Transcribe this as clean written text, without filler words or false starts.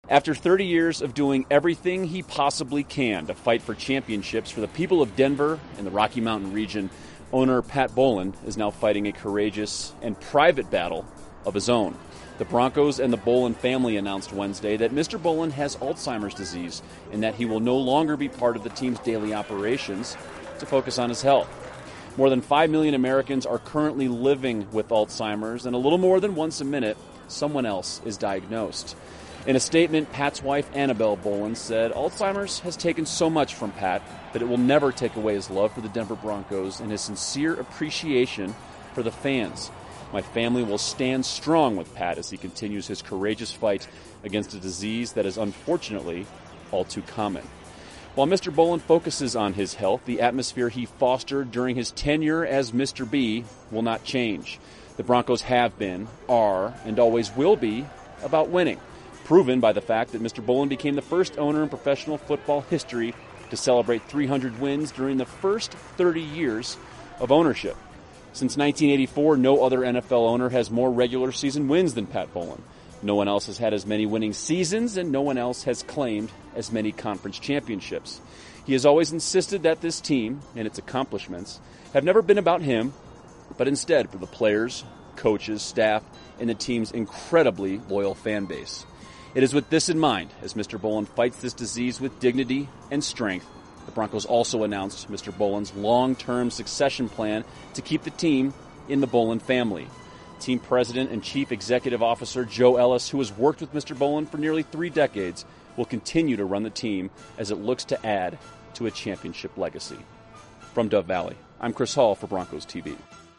After 30 years of doing everything he possibly can to fight for championships for the people of Denver and the Rocky Mountain region, owner Pat Bowlen is now fighting a courageous and private battle of his own. The Broncos and the Bowlen family announced Wednesday that Mr. Bowlen has Alzheimer's disease and that he will no longer be part of the team's daily operations to focus on his health. More than 5 million Americans are currently living with Alzheimer's, and a little more than once a minute, someone else is diagnosed. In a statement, Pat's wife, Annabelle Bowlen, said, "Alzheimer's has taken so much from Pat, but it will never take away his love for the Denver Broncos and his sincere appreciation for the fans. My family will stand strong with Pat as he continues his courageous fight against a disease that is unfortunately all too common." While Mr. Bowlen focuses on his health, the atmosphere he fostered during his tenure as Mr. B will not change. The Broncos have been, are, and always will be about winning, proven by the fact that Mr. Bowlen became the first owner in professional football history to celebrate 300 wins during the first 30 years of ownership. Since 1984, no other NFL owner has more regular season wins than Pat Bowlen. No one else has had as many winning seasons, and no one else has claimed as many conference championships. He has always insisted that this team and its accomplishments have never been about him, but instead for the players, coaches, staff, and the team's incredibly loyal fan base. It is with this in mind, as Mr. Bowlen fights this disease with dignity and strength, the Broncos also announced Mr. Bowlen's long-term succession plan to keep the team in the Bowlen family. Team President and Chief Executive Officer Joe Ellis, who has worked with Mr. Bowlen for nearly 3 decades, will continue to run the team as it looks to add to a championship legacy. From Dove Valley, I'm Chris Hall for Broncos TV.